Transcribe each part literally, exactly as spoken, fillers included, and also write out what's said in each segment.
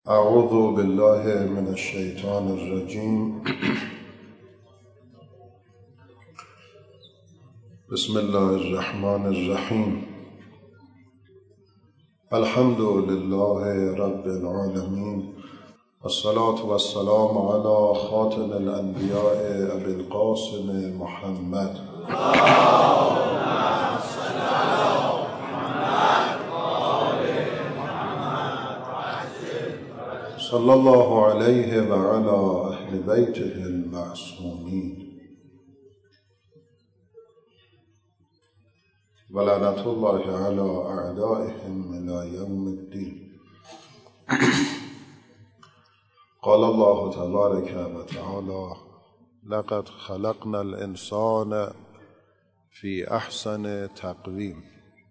اعوذ بالله من الشیطان الرجیم. بسم الله الرحمن الرحیم. الحمد لله رب العالمین، والصلاة والسلام على خاتم الانبیاء ابی القاسم محمد صلی الله علیه و علی اهل بیته المعصومین و لعنت الله علی اعدائهم الی یوم الدین. قال الله تبارک و تعالی: لقد خلقنا الانسان فی احسن تقویم.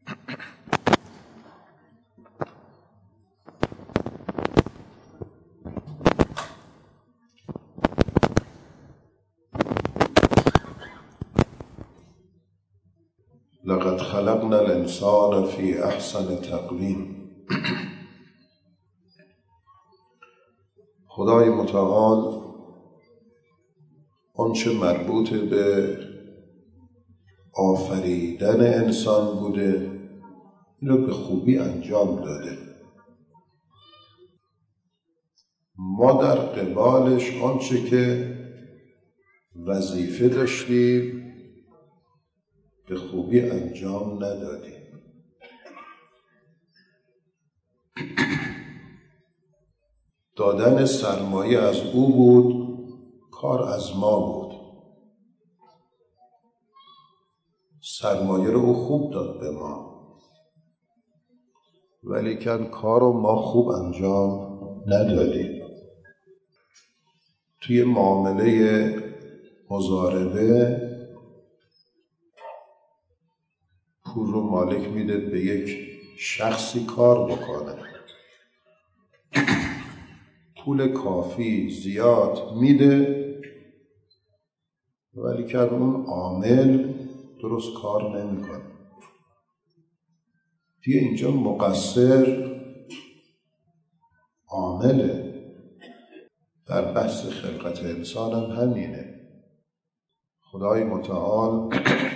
لقد خلقنا الانسان فی احسن تقویم. خدای متعال آنچه مربوط به آفریدن انسان بوده این رو به خوبی انجام داده. ما در قبالش آنچه که وظیفه داشتیم به خوبی انجام ندادیم. دادن سرمایه از او بود، کار از ما بود. سرمایه رو او خوب داد به ما، ولیکن کار رو ما خوب انجام ندادیم. توی معامله مضاربه پول رو مالک میده به یک شخصی کار بکنه، پول کافی زیاد میده، ولی که اون عامل درست کار نمیکنه. دیگه اینجا مقصر عامله. در بحث خلقت انسان هم همینه. خدای متعال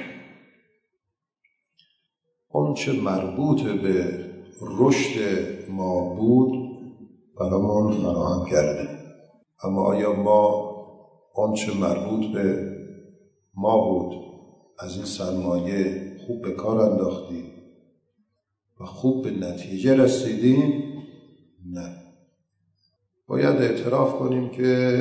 آنچه مربوط به رشد ما بود برامون فراهم کرده، اما آیا ما آنچه مربوط به ما بود از این سرمایه خوب به کار انداختیم و خوب به نتیجه رسیدیم؟ نه. باید اعتراف کنیم که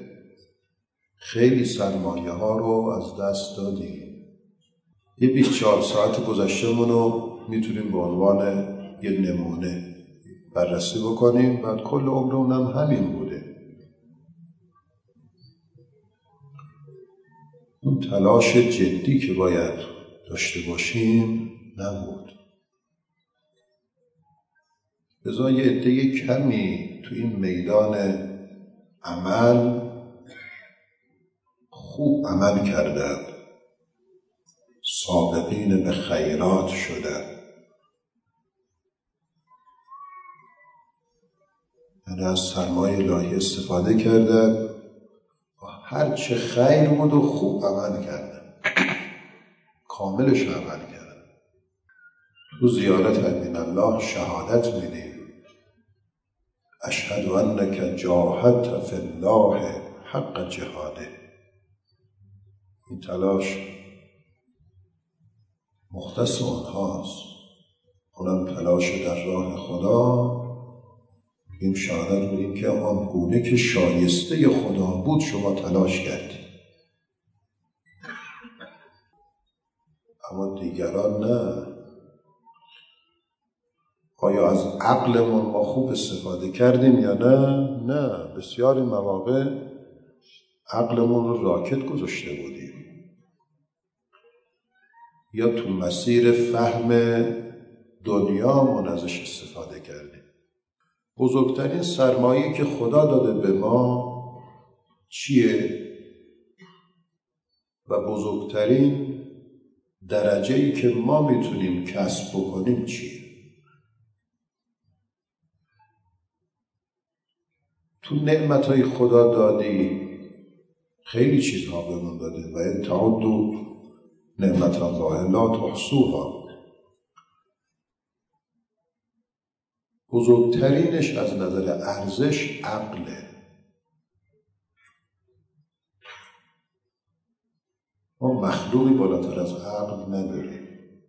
خیلی سرمایه ها رو از دست دادیم. یه بیست و چهار ساعت گذشته‌مون رو میتونیم به عنوان یه نمونه بررسی بکنیم. بعد کل عمرمون هم همین بوده. اون تلاش جدی که باید داشته باشیم نبود. لذا یه عده کمی تو این میدان عمل خوب عمل کردند، سابقین به خیرات شدند، یعنی از سرمایه الهی استفاده کردند و هر چه خیر بود و خوب عمل کردند، کاملش عمل کردند. تو زیارت امین الله شهادت میدیم: اشهد انک جاهدت فی الله حق جهاده. این تلاش مختص اونهاست، اونم تلاش در راه خدا. این شهادت بدیم که آن گونه که شایسته خدا بود شما تلاش کردید، اما دیگران نه. آیا از عقلمون ما خوب استفاده کردیم یا نه؟ نه. بسیاری مواقع عقلمون رو راکت گذاشته بودیم، یا تو مسیر فهم دنیامون ازش استفاده کردیم. بزرگترین سرمایه‌ای که خدا داده به ما چیه؟ و بزرگترین درجه‌ای که ما میتونیم کسب بکنیم چیه؟ تو نعمتهای خدا دادی خیلی چیزها بهمون داده و این تعدوا نعمت الله لا تحصوها. بزرگترینش از نظر ارزش عقله. ما مخلوقی بالاتر از عقل نداریم.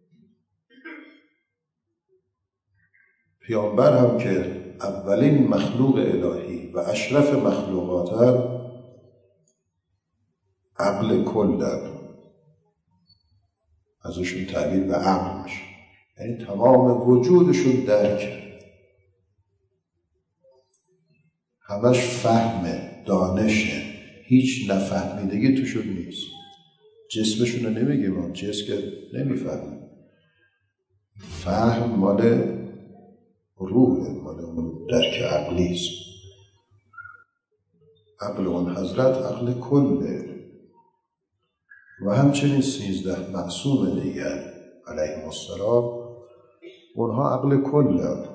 پیامبر هم که اولین مخلوق الهی و اشرف مخلوقات عقل کل داد، ازشون تعبیر به عقل میشه، یعنی تمام وجودشون درک، همش فهمه، دانشه، هیچ نفهمیدگی توشون نیست. جسمشون رو نمیگیم، اون جسم که نمیفهمه، فهم مال روحه، مال اون درک عقلیست. عقل اون حضرت عقل کله و همچنین سیزده معصوم دیگر علیهم السلام اونها عقل کله.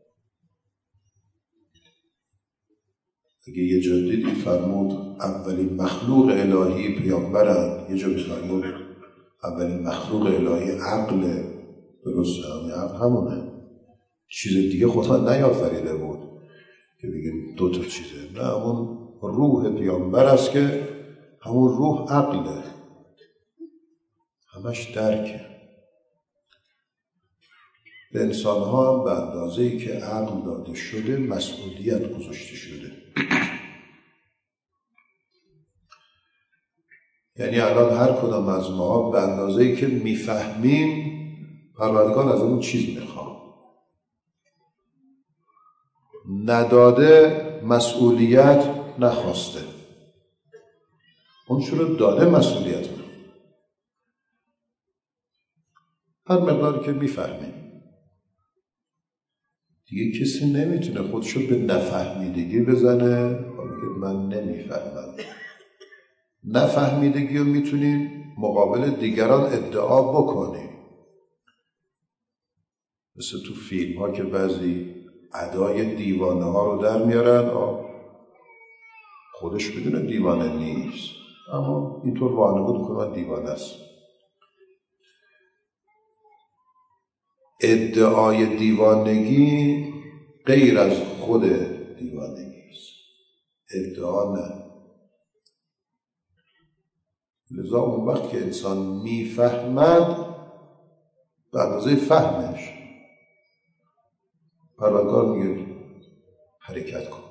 اگه یه جا دیدی فرمود اولین مخلوق الهی پیامبرن، یه جا فرمود اولین مخلوق الهی عقل، درسته؟ همین عقل همونه، چیز دیگه خدا نیافریده بود که بگیم دو تا چیزه، نه، اون روح پیامبر است که همون روح عقله، همش درکه. به انسان‌ها هم به اندازه‌ای که عقل داده شده مسئولیت گذاشته شده. یعنی الان هر کدام از ما به اندازه‌ای که میفهمیم پروردگار از اون چیز میخواد. نداده مسئولیت نخواسته، اون چرا داده مسئولیت میخواد. هر مقداری که میفهمیم دیگه کسی نمیتونه خودشو به نفهمیدگی بزنه که من نمیفهمم. نفهمیدگی رو میتونیم مقابل دیگران ادعا بکنیم، مثل تو فیلم ها که بعضی ادای دیوانه ها رو در میارن، آه خودش بدونه دیوانه نیست اما اینطور وانمود کنه دیوانه است. ادعای دیوانگی غیر از خود دیوانگی است، ادعا نه. لذا اون وقت که انسان میفهمد به اندازه فهمش پروردگار میگه حرکت کن.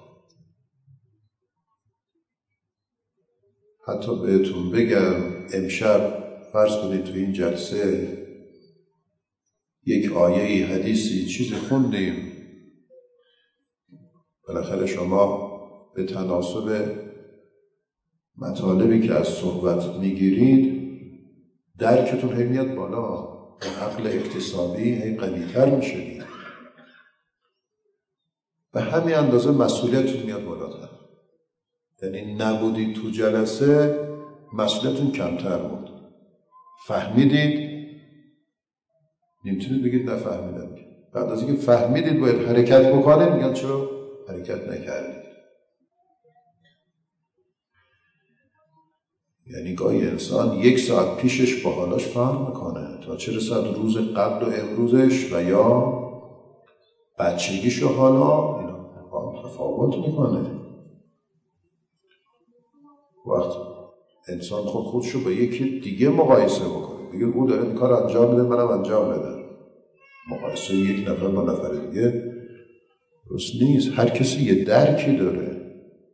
حتی بهتون بگم امشب فرض کنید تو این جلسه یک آیه حدیثی چیزی خوندیم، بالاخره شما به تناسب مطالبی که از صحبت میگیرید درکتون هی میاد بالا، عقل اکتسابی هی قوی‌تر میشه، به همین اندازه مسئولیتتون میاد بالاتر. یعنی نبودید تو جلسه مسئولیتتون کمتر بود، فهمیدید نمیتونید بگید نفهمیدم. بعد از اینکه فهمیدید باید حرکت بکنید میگن چرا حرکت نکردید. یعنی گاهی انسان یک ساعت پیشش با حالاش فهم میکنه تا چه رسد روز قبل و امروزش و یا بچگیش و حالا اینا تفاوت میکنه. وقت انسان خود خودشو با یکی دیگه مقایسه بکنه، بگه او داره این کار انجام میده منم انجام بدم، مقایسه یک نفر با نفر دیگه درست نیست. هر کسی یه درکی داره.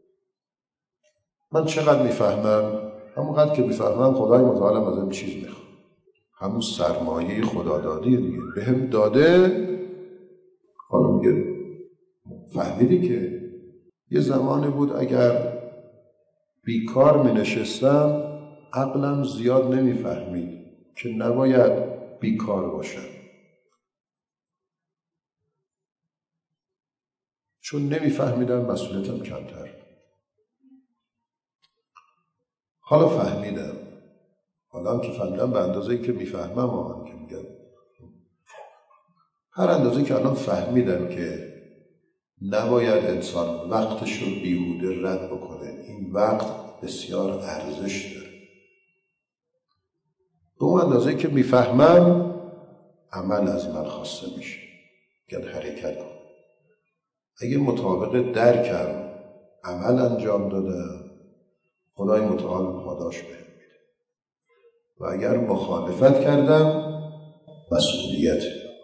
من چقدر میفهمم؟ همونقدر که میفهمم خدای متعالم از این چیز میخواد، همون سرمایه خدا دادی دیگه به هم داده. حالا میگه فهمیدی که یه زمانی بود اگر بیکار می نشستم عقلم زیاد نمیفهمید که نباید بیکار باشم، چون نمیفهمیدم مسئولیتم کمتر. حالا فهمیدم، حالا هم که فهمیدم به اندازه‌ای که میفهمم، آن که میگم هر اندازه‌ای که الان فهمیدم که نباید انسان وقتش رو بیهوده رد بکنه. این وقت بسیار ارزش داره. به اون اندازه که میفهمم عمل از من خواسته میشه، یعنی حرکت کن. اگه مطابق درکم عمل انجام دادم، خدای متعال پاداش بهم میده، و اگر مخالفت کردم مسئولیت.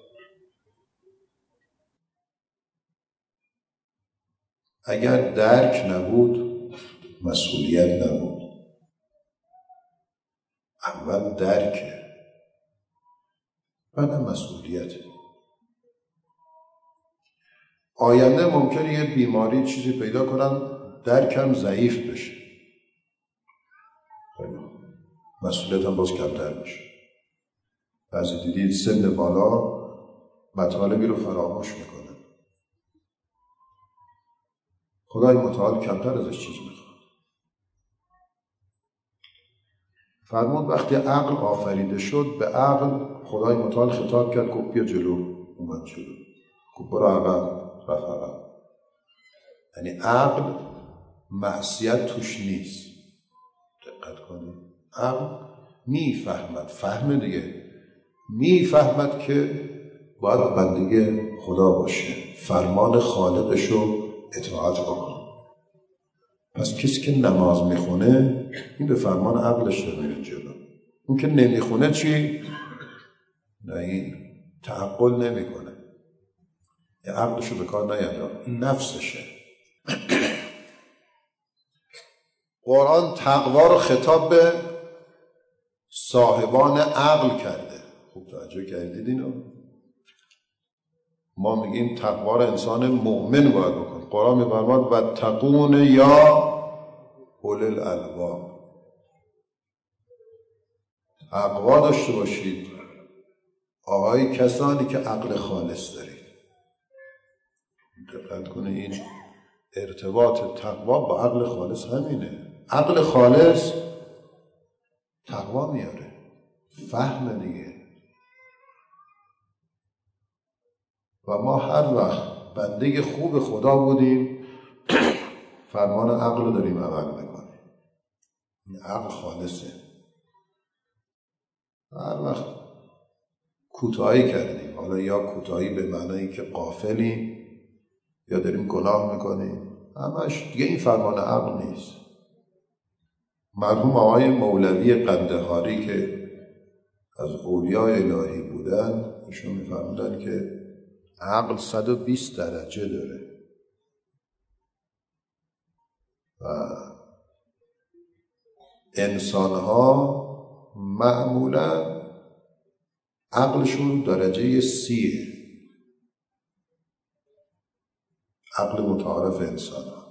اگر درک نبود مسئولیت نبود. اول درکه، بعدم مسئولیت. آینده ممکنه یه بیماری چیزی پیدا کنم درکم ضعیف بشه، مسئولیتم باز کمتر میشه. بعضی دیدید سن بالا مطالبی رو فراموش میکنه، خدای متعال کمتر ازش چیز میخواد. فرمود وقتی عقل آفریده شد به عقل خدای متعال خطاب کرد که بیا جلو. اومد جلو، که برو عقب، رفت عقب. یعنی عقل معصیت توش نیست. دقت کنید، عقل میفهمد، فهمه دیگه، میفهمد که باید بندگی خدا باشه، فرمان خالقش رو اطاعت بکنه. پس کسی که نماز میخونه این به فرمان عقلش رو میره جلو. اون که نمیخونه چی؟ نه، این تعقل نمیکنه، یه عقلش رو به کار نیندازه، این نفسشه. قرآن تقوا رو خطاب به صاحبان عقل کرده. خوب توجه کردید اینو؟ ما میگیم تقوا رو انسان مؤمن باید بکنه. قرآن میفرماد واتقون یا اولی الالباب، تقوا داشته باشید آقای کسانی که عقل خالص دارید. دقت کنه، این ارتباط تقوا با عقل خالص همینه. عقل خالص تقوا میاره، فهم دیگه. و ما هر وقت بنده خوب خدا بودیم فرمان عقل رو داریم عمل میکنیم. این عقل خالصه. هر وقت کوتاهی کردیم، حالا یا کوتاهی به معنی که غافلیم یا داریم گناه میکنیم، همش دیگه این فرمان عقل نیست. مرحوم آقای مولوی قندهاری که از اولیاء الهی بودن، ایشون میفرمودن که عقل صد و بیست درجه داره و انسان‌ها معمولا عقلشون درجه سیه، عقل متعارف انسان‌ها.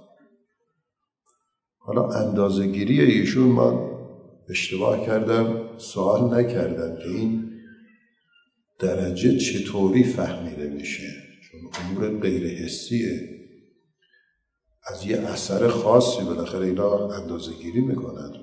حالا اندازه‌گیری ایشون من اشتباه کردم، سوال نکردم که این درجه چطوری فهمیده میشه، چون امور غیر حسیه، از یه اثر خاصی بالاخره اینا اندازه‌گیری میکنن.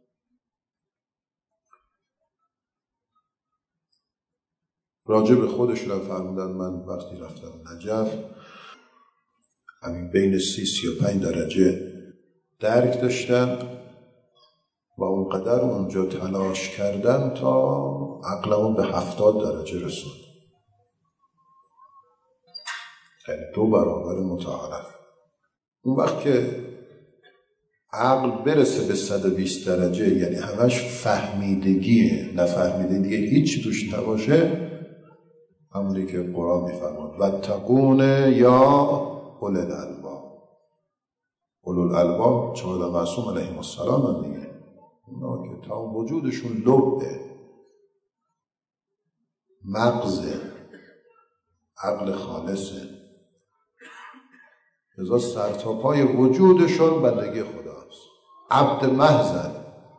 راجع به خودشون هم فرمودن من وقتی رفتم نجف همین بین سی سی و پنج درجه درک داشتم و اونقدر اونجا تلاش کردم تا عقلمون به هفتاد درجه رسوند، یعنی دو برابر متعارف. اون وقت که عقل برسه به صد و بیست درجه، یعنی همش فهمیدگیه، نفهمیده دیگه هیچی توش نباشه، همونی که قرآن میفرماد واتقون یا اولی الالباب. اولو الالباب چهار معصوم علیهم السلام هم دیگه، اونا که تا وجودشون لبه، مغزه، عقل خالصه، لذا سرتاپای وجودشون بندگی خداست، عبد محضن.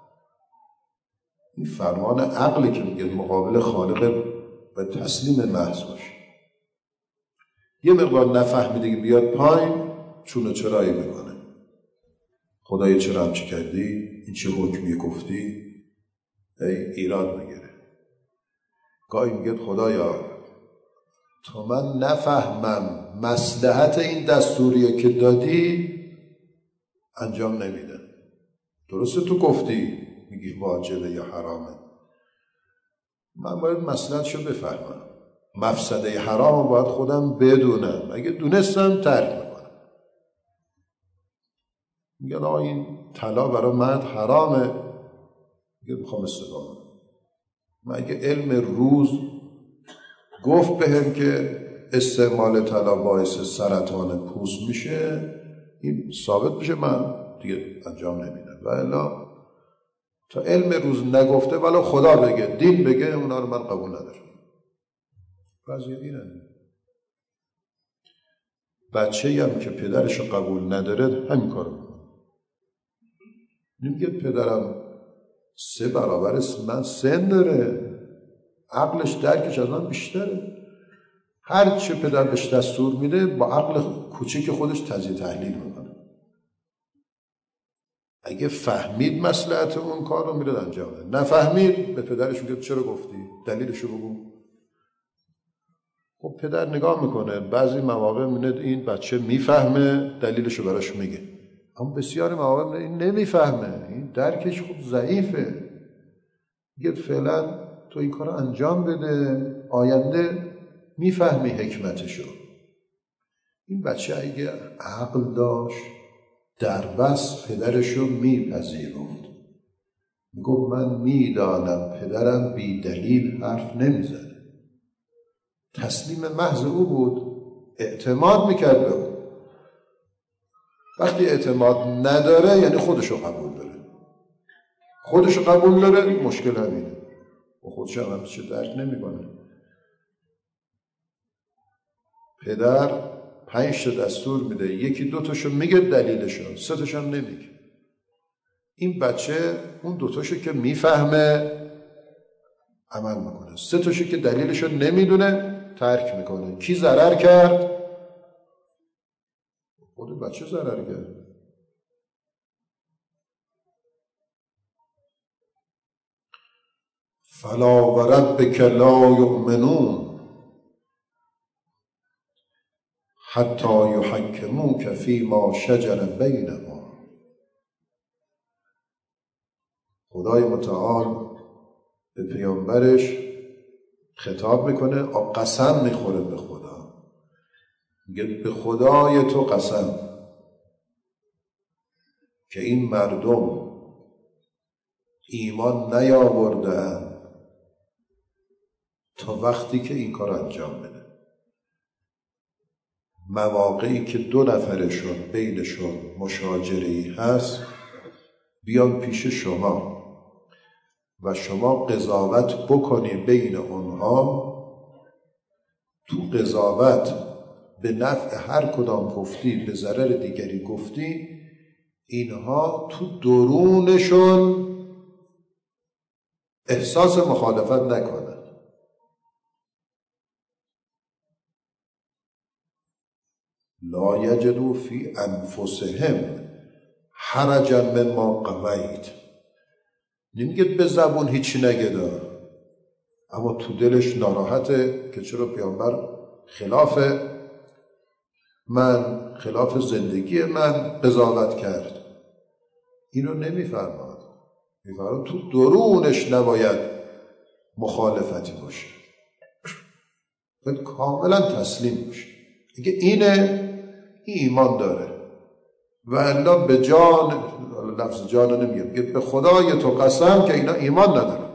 این فرمان عقلی که میگه مقابل خالق و تسلیم محض باشه. یه مقدار نفهمیدگی بیاد پایین چون و چرایی میکنه، خدای چرا هم چی کردی؟ این چه حکمی گفتی؟ ای ایراد میگیره. گاهی میگه خدایا تا من نفهمم مصلحت این دستوریه که دادی انجام نمیدم. درسته تو گفتی میگی واجبه یا حرامه، من باید مصلحتشو بفهمم، مفسده حرام باید خودم بدونم. اگه دونستم ترک میکنم. میگن آقا این طلا برای مرد حرامه، میگه میخوام استفاده. من اگه علم روز گفت بهم که استعمال طلا باعث سرطان پوست میشه، این ثابت بشه، من دیگه انجام نمیدم. و الا تا علم روز نگفته ولی خدا بگه، دین بگه، اونا رو من قبول ندارم. وضعیت اینه. بچه‌ای هم که پدرش رو قبول نداره همین کارو میکنه. نمیگه پدرم سه برابر من سن داره، عقلش درکش از من بیشتره. هر چه پدر بهش دستور میده با عقل کوچیک خودش تجزیه تحلیل میکنه. اگه فهمید مصلحت اون کار رو میره انجام بده، نفهمید به پدرش میگه چرا گفتی؟ دلیلشو بگو. خب پدر نگاه میکنه، بعضی مواقع میبینه این بچه میفهمه، دلیلشو براش میگه. اما بسیاری مواقع این نمیفهمه، این درکش خوب ضعیفه. میگه فعلا تو این کار انجام بده، آینده میفهمی حکمتشو. این بچه اگه عقل داشت در بس پدرشو میپذیرفت، میگفت من میدانم پدرم بی دلیل حرف نمیزنه. تسلیم محض او بود، اعتماد میکرد به او. وقتی اعتماد نداره یعنی خودشو قبول داره. خودشو قبول داره، مشکل همینه. و خودش هم همچه درک نمیکنه. پدر پنج تا دستور میده، یکی دو تاشو میگه دلیلشو، سه تاشو هم نمیگه. این بچه اون دو تاشو که میفهمه عمل میکنه، سه تاشو که دلیلشو نمیدونه ترک میکنه. کی ضرر کرد؟ خود بچه ضرر کرد. فلا وربک لا یؤمنون حتی یحکموک فیما شجر بینهم. خدای متعال به پیامبرش خطاب میکنه، قسم میخوره به خدا، میگه به خدای تو قسم که این مردم ایمان نیاورده‌اند تا وقتی که این کار انجام بده. مواقعی که دو نفرشون بینشون مشاجره‌ای هست، بیان پیش شما و شما قضاوت بکنی بین اونها. تو قضاوت به نفع هر کدام گفتی، به ضرر دیگری گفتی، اینها تو درونشون احساس مخالفت نکنن. لا یجدوا فی انفسهم حرجا مما قضیت. نمیگه به زبون هیچی نگه، اما تو دلش ناراحته که چرا پیامبر خلاف من، خلاف زندگی من قضاوت کرد. اینو نمیفرماد. میفرماد تو درونش نباید مخالفتی باشه، باید کاملا تسلیم باشه. اگه اینه، این ایمان داره. و الا به جان، لفظ جان رو نمیگه، میگه به خدای تو قسم که اینا ایمان نداره.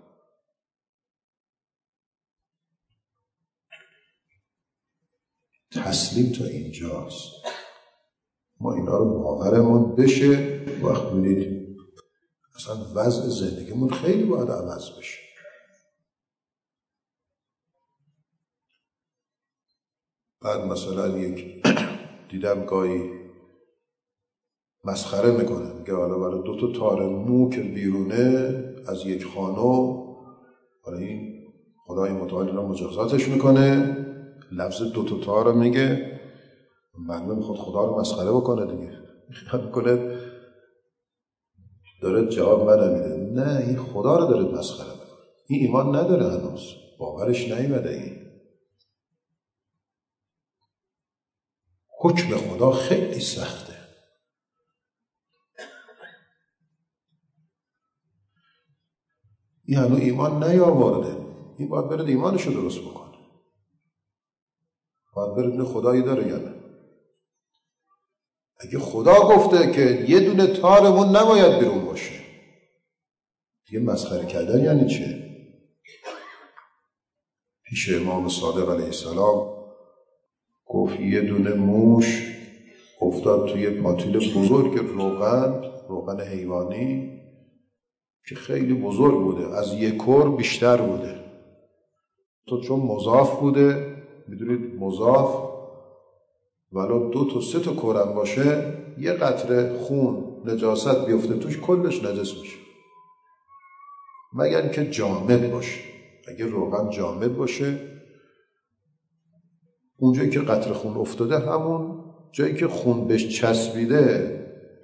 تسلیم تا اینجاست. ما اینا رو باورمون بشه، وقت بینید اصلا وضع زندگیمون خیلی باید عوض بشه. بعد مثلا یک دیدم گاهی مسخره میکنه، میگه حالا برای دو تا تار مو که بیرونه از یک خانم، حالا این خدای متعال اینا مجازاتش میکنه، لفظ دو تا تار رو میگه، معلومه میخواد خدا رو مسخره بکنه دیگه. خیال میکنه داره جواب من میده. نه، این خدا رو داره مسخره میکنه. این ایمان نداره، هنوز باورش نیومده. این حکم خدا خیلی سخته. این هنوز ایمان نیاورده، این باید برد ایمانشو درست بکنه، باید برد خدایی داره یا نه. اگه خدا گفته که یه دونه تارمون نباید بیرون باشه، دیگه مسخره کردن یعنی چه؟ پیش امام صادق علیه السلام گفت یه دونه موش افتاد توی پاتیل بزرگ روغن، روغن حیوانی که خیلی بزرگ بوده، از یک کور بیشتر بوده. تو چون مضاف بوده، میدونید مضاف ولو دو تا سه تا کورم باشه، یه قطره خون نجاست بیفته توش کلش نجس میشه، مگر که جامد باشه. اگه روغن جامد باشه، اونجایی که قطره خون افتاده همون جایی که خون بهش چسبیده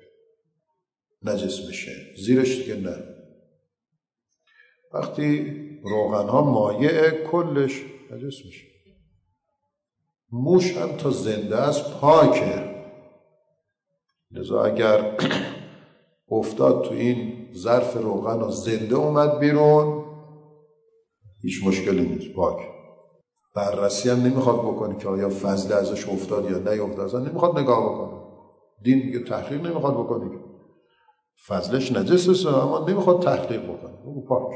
نجس میشه، زیرش دیگه نه. وقتی روغن ها مایع کلش نجس میشه. موش هم تا زنده است پاکه، لذا اگر افتاد تو این ظرف روغن و زنده اومد بیرون، هیچ مشکلی نیست، پاک. بررسی هم نمیخواد بکنی که آیا فضله ازش افتاد یا نیفتاد، اصلا نمیخواد نگاه بکنه. دین میگه تحقیق نمیخواد بکنی که فضلش نجسه، اما نمیخواد تحقیق بکنه، اون پاک.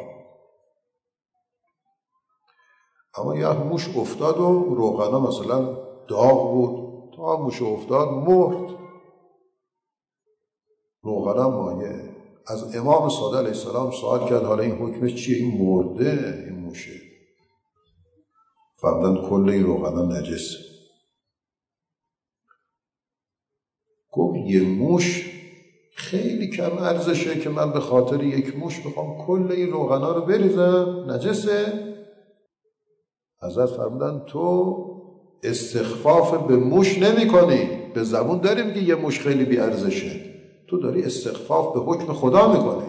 اما یه موش افتاد و روغنا مثلا داغ بود، تا موش افتاد مرد، روغنا مایه. از امام صادق علیه السلام سوال کرد حالا این حکمش چیه؟ این مرده، این موشه. فرمودن کل این روغنا نجسه. گفت یه موش خیلی کم ارزشه که من به خاطر یک موش بخوام کل این روغنا رو بریزم، نجسه. حضرت فرمودن تو استخفاف به موش نمی کنی. به زبون داری میگی یه موش خیلی بی ارزشه، تو داری استخفاف به حکم خدا میکنی.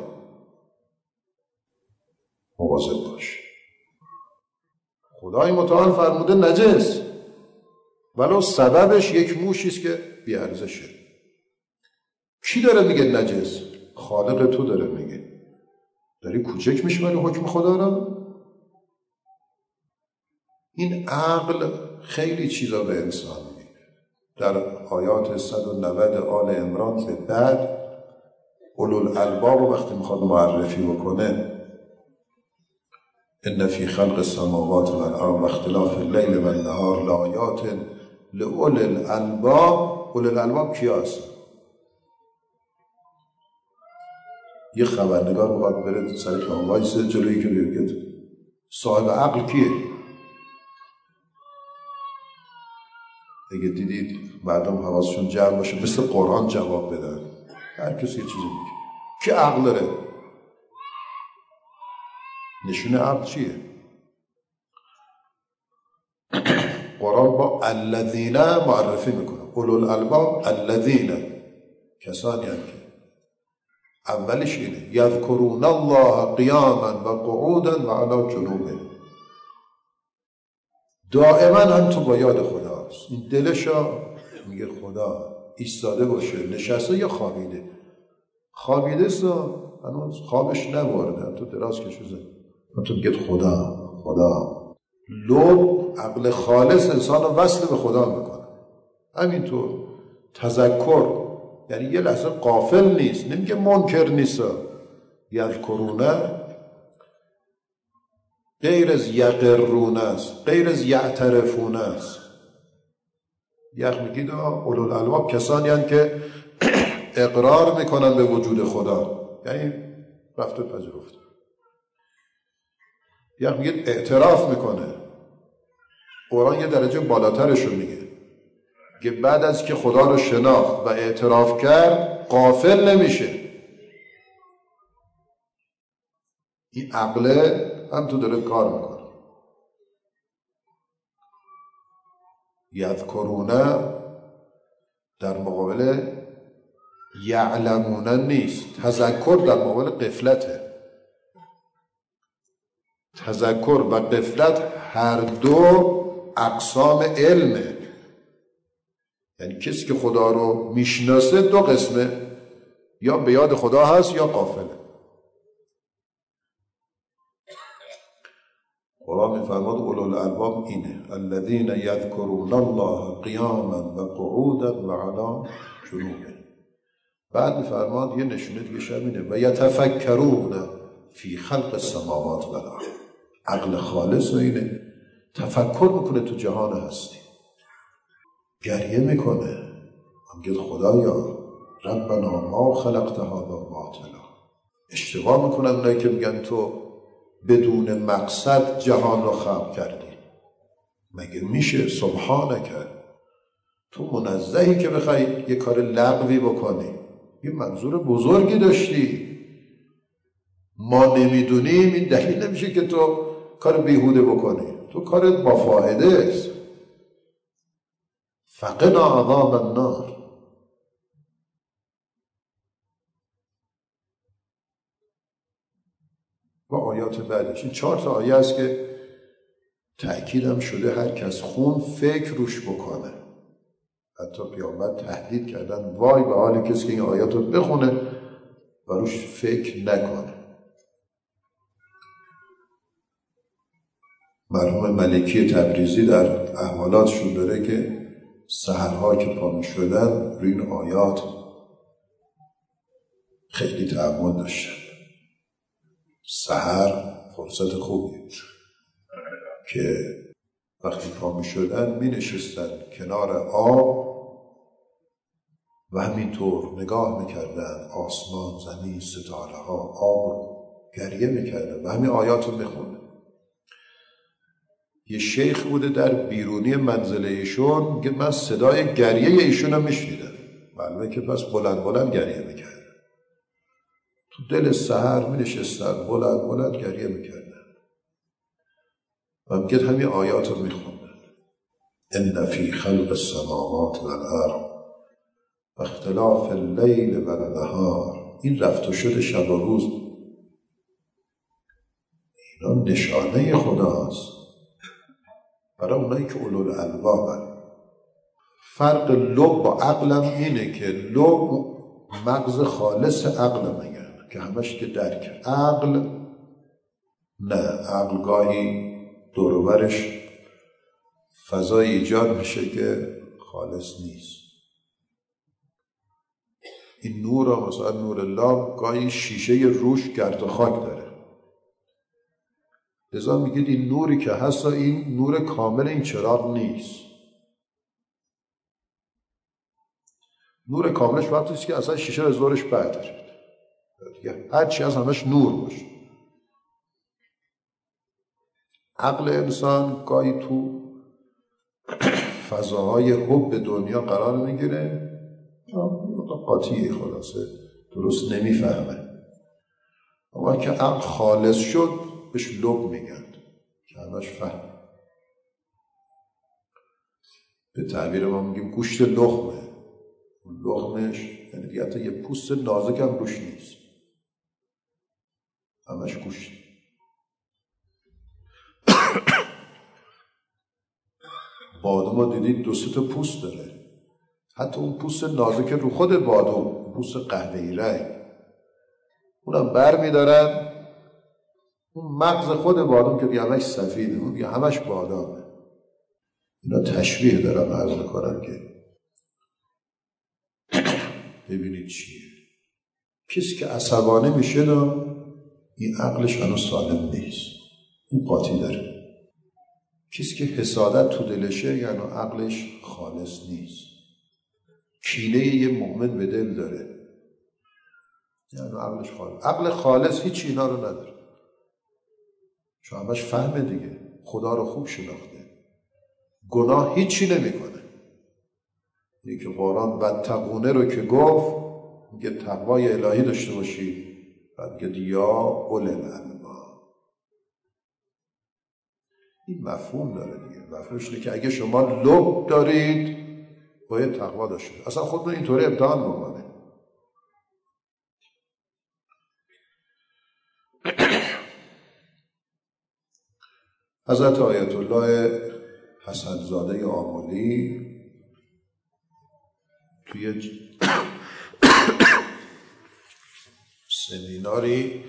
مواظب باش. خدای متعال فرموده نجس، ولو سببش یک موشیست که بی ارزشه. کی داره میگه نجس؟ خالق تو داره میگه. داری کوچک میشماری حکم خدا را. این عقل خیلی چیزا به انسان میده. در آیات صد و نود آل عمران به بعد اولوالالباب وقتی میخواد معرفی بکنه، ان فی خلق السماوات والارض واختلاف الليل والنهار لآیات لأولی الالباب. اولی الالباب کیا هستن؟ یه خبرنگار میخواد بره سر خیابون وایسه جلوی که بگه صاحب عقل کیه؟ اگه دیدید مردم حواسشون جمع باشه مثل قرآن جواب بدن، هر کسی یه چیزی میگه. کی عقل داره؟ نشون عقل چیه؟ قرآن با الذین معرفی میکنه. اولوالالباب الذین، کسانی هم که اولش اینه یذکرون الله قیاما و قعودا و علی جنوبهم، دائما هم تو با یاد خداست. این دلشا میگه خدا، ایستاده باشه، نشسته یا خوابیده. خوابیده سا هنوز خوابش نبارده، تو دراز کشوزه، تو میگه خدا خدا. لب عقل خالص انسان رو وصل به خدا میکنه. همینطور تذکر یعنی یه لحظه غافل نیست، نمیگه منکر نیست. یذکرونه غیر از یقرونه است، غیر از یعترفونه است. یق میگید اولوالالباب کسانی هستند که اقرار میکنن به وجود خدا، یعنی رفته پذیرفته. یق میگید اعتراف میکنه. قرآن یه درجه بالاترش رو میگه که بعد از که خدا رو شناخت و اعتراف کرد غافل نمیشه. این عقله هم تو داره کار میکنه. یذکرونه در مقابل یعلمونه نیست. تذکر در مقابل غفلته. تذکر و غفلت هر دو اقسام علمه. یعنی کسی که خدا رو میشناسه دو قسمه، یا به یاد خدا هست یا غافله. قرآن میفرماد اولو الالباب اینه الذین یذکرون الله قیاما و قعودا و علی جنوبهم. بعد میفرماد یه نشونه دیگه شبینه و یتفکرون فی خلق السماوات و الارض. عقل خالص اینه تفکر میکنه تو جهان هستی، گریه میکنه، میگه خدایا ربنا ما خلقت هذا باطلا. اشتباه میکنن اونایی که میگن تو بدون مقصد جهان رو خلق کردی. مگه میشه؟ سبحانک، تو منزهی که بخوای یه کار لغوی بکنی، یه منظور بزرگی داشتی، ما نمیدونیم. این دلیل نمیشه که تو کار بیهوده بکنی، تو کارت با فایده است. فقنا عذاب النار. و آیات بعدش این چهار تا آیه است که تأکیدم شده هر کس خون فکر روش بکنه. حتی پیامبر تهدید کردن وای به حال کسی که این آیات رو بخونه و روش فکر نکنه. مرحوم ملکی تبریزی در احوالاتشون داره که سحرها که پا می شدن روی این آیات خیلی تأمل داشتن. سحر فرصت خوبیه که وقتی پا می شدن می نشستن کنار آب و همینطور نگاه می کردن آسمان، زمین، ستاره ها، آب رو گریه می کردن و همین آیات رو می خوندن. یه شیخ بوده در بیرونی منزل ایشون که من صدای گریه ایشون رو می شنیدم. معلومه که پس بلند بلند گریه می کردن. تو دل سحر می نشستن بلند بلند گریه می کردن و میگه همین آیات رو می خوندن. ان فی خلق السماوات و الارض و اختلاف اللیل و النهار. این رفت و شد شب و روز اینا نشانه خداست برای اونایی که اولوالالبابن. فرق لب با عقلم اینه که لب مغز خالص عقل میگن که همش که درک. عقل نه، عقل گاهی دوروبرش فضای ایجاد میشه که خالص نیست. این نور مثلا نور الله گاهی شیشه روش گرد و خاک داره. لذا میگید این نوری که هست این نور کامل این چراغ نیست. نور کاملش وقتی است که اصلا شیشه از دورش بردارید دیگه، هر چی از همش نور باشه. عقل انسان گاهی تو فضاهای حب دنیا قرار میگیره، قاطعی خلاصه درست نمیفهمه. اما که عقل خالص شد بهش لب میگن که همش فهم. به تعبیر ما میگیم گوشت لخمه. لخمش یعنی دیگه حتی یه پوست نازک هم روش نیست، همش گوشت. بادوم رو دیدید دو سه تا پوست داره، حتی اون پوست نازک رو خود بادوم، پوست قهوه‌ای رنگ، اونم بر میدارن اون مغز خود بادوم که دیگه همش سفیده، اون دیگه همش بادامه. اینا تشبیه دارن عرض میکنن که ببینید چیه. کسی که عصبانه میشه نه، این عقلش هنوز سالم نیست، اون قاطی داره. کسی که حسادت تو دلشه یعنی عقلش خالص نیست. کینه یه مؤمن به دل داره یعنی عقلش خالص. عقل خالص هیچ اینا رو نداره، چون همش فهمه دیگه، خدا رو خوب شناخته، گناه هیچی نمیکنه. یکی قرآن بدتقونه رو که گفت میگه تقوای الهی داشته باشید، بعد میگه یا اول الالباب. این مفهوم داره دیگه. مفهومش اینه که اگه شما لب دارید باید تقوا داشته باشید. اصلا خودتون اینطوری امتحان بکنه. حضرت آیت الله حسن زاده آملی توی سمیناری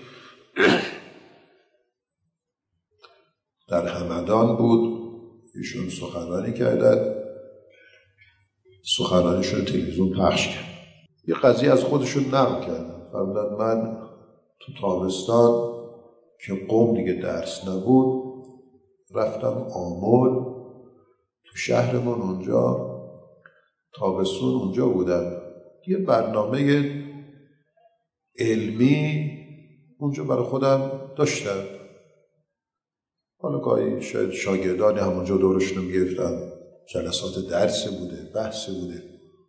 در همدان بود، ایشون سخنرانی کردن، سخنرانیشون تلویزیون پخش کرد. یه قضیه از خودشون نقل کردن، فرمودن من تو تابستان که قم دیگه درس نبود رفتم آمل، تو شهرمون اونجا تابستون اونجا بودم، یه برنامه علمی اونجا برای خودم داشتم. حالا گاهی شاید شاگردانی همونجا دورشون میگرفتن، جلسات درسی بوده، بحثی بوده.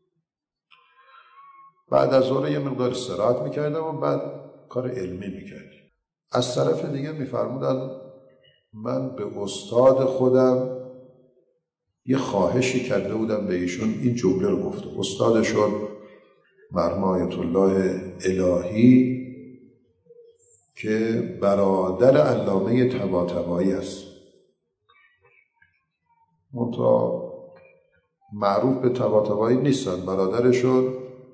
بعد از ظهر یه مقدار استراحت میکردم و بعد کار علمی میکردم. از طرف دیگه میفرمودن من به استاد خودم یه خواهشی کرده بودم به ایشون، این جمله رو گفته. استادشون مرحوم آیت الله الهی که برادر علامه طباطبایی است، منتها معروف به طباطبایی نیستن، برادرشون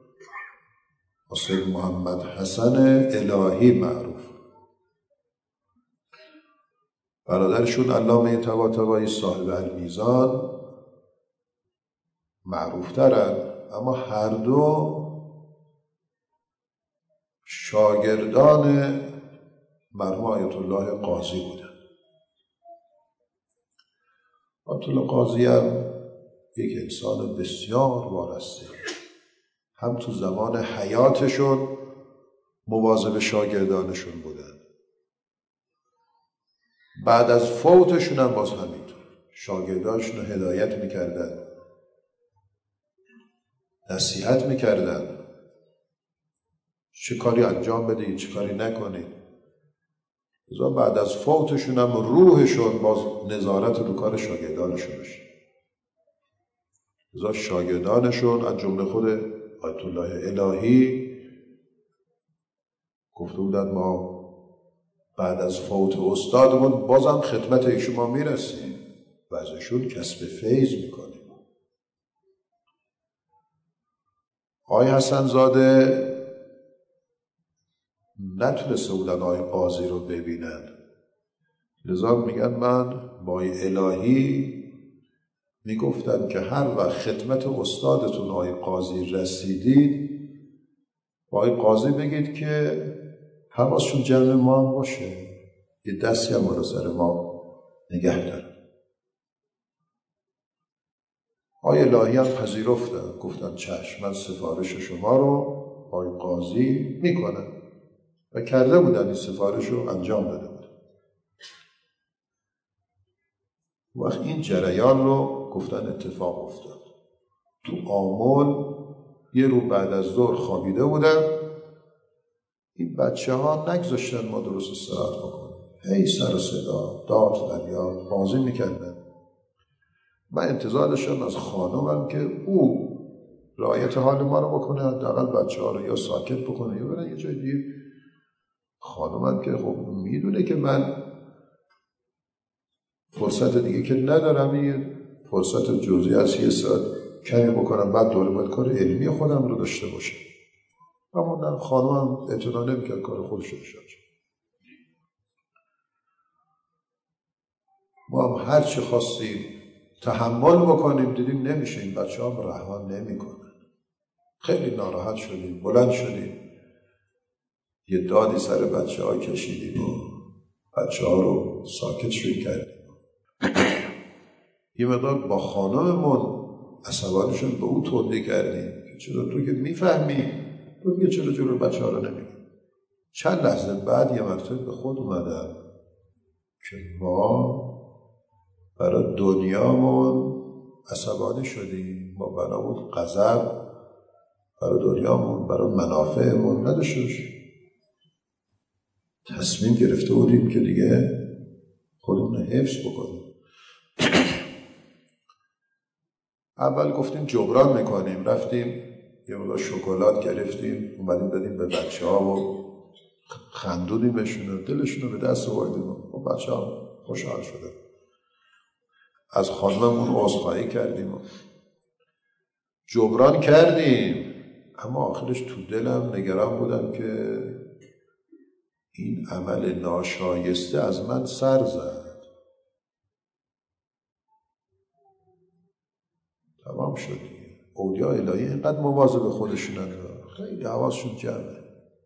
سید محمد حسن الهی معروف. برادرشون علامه طباطبایی صاحب المیزان معروف ترن، اما هر دو شاگردان مرحوم آیت الله قاضی بودن. آیت الله قاضی هم یک انسان بسیار وارسته، هم تو زمان حیاتشون مواظب شاگردانشون بودن، بعد از فوتشون هم باز همینطور شاگردانشون رو هدایت میکردن، نصیحت میکردن چه کاری انجام بدید چه کاری نکنید. ازا بعد از فوتشون هم روحشون باز نظارت رو کار شاگردانشون بشه. ازا شاگردانشون از جمله خود آیت الله الهی گفته بودن ما بعد از فوت استادمون بازم خدمت ایشون ما میرسیم و ازشون کسب فیض میکنیم. آقای حسن زاده نتونسته بودن آقای قاضی رو ببینن، لذا میگن من با آقای الهی میگفتن که هر وقت خدمت استادتون آقای قاضی رسیدید با آقای قاضی بگید که حواسشون جمع ما هم باشه، یه دستی هم رو سر ما نگه دارن. آقای الهی هم پذیرفتن، گفتن چشم من سفارش شما رو آقای قاضی میکنن و کرده بودن، این سفارش رو انجام داده بودن. وقت این جریان رو گفتن اتفاق افتاد. تو آمل یه رو بعد از ظهر خوابیده بودن، این بچه ها نگذاشتن ما درست استراحت بکنیم، هی سر و صدا داد فریاد بازی میکردن. من انتظار داشتم از خانمم که او رعایت حال ما رو بکنه، حداقل بچه ها رو یا ساکت بکنه یا برن یه جای دیگه. خانمم که خب میدونه که من فرصت دیگه که ندارم، یه فرصت جزئی از یه ساعت کمی بکنم بعد دوره باید کار علمی خودم رو داشته باشم. اما خانمم اعتنا نمی‌کرد کار خودش رو بشه. ما هم هر چی خواستیم تحمل بکنیم دیدیم نمیشه، این بچه هم رها نمی‌کنن. خیلی ناراحت شدیم، بلند شدیم، یه دادی سر بچه ها کشیدیم و بچه ها رو ساکت شوی کردیم. یه مقدار با خانممون عصبانیشون به او تنده کردیم که چرا تو که میفهمی تو دیگه چرا جلو بچه ها رو نمیگی. چند لحظه بعد یه مرتبه به خود اومدم که ما برای دنیامون عصبانی شدیم، ما برای غضب برای دنیامون برای منافعمون نداشته باشیم. تصمیم گرفته بودیم که دیگه خودمون حفظ بکنیم. اول گفتیم جبران میکنیم، رفتیم یه مقدار شکلات گرفتیم اومدیم دادیم به بچه ها و خندونیم بهشون و دلشون رو به دست آوردیم و بچه ها خوشحال شدن. از خانممون عذرخواهی کردیم و جبران کردیم، اما آخرش تو دلم نگران بودم که این عمل ناشایسته از من سر زد. تمام شد دیگه. اولیاء الهی اینقدر مواظب خودشونن، خیلی حواسشون جمعه.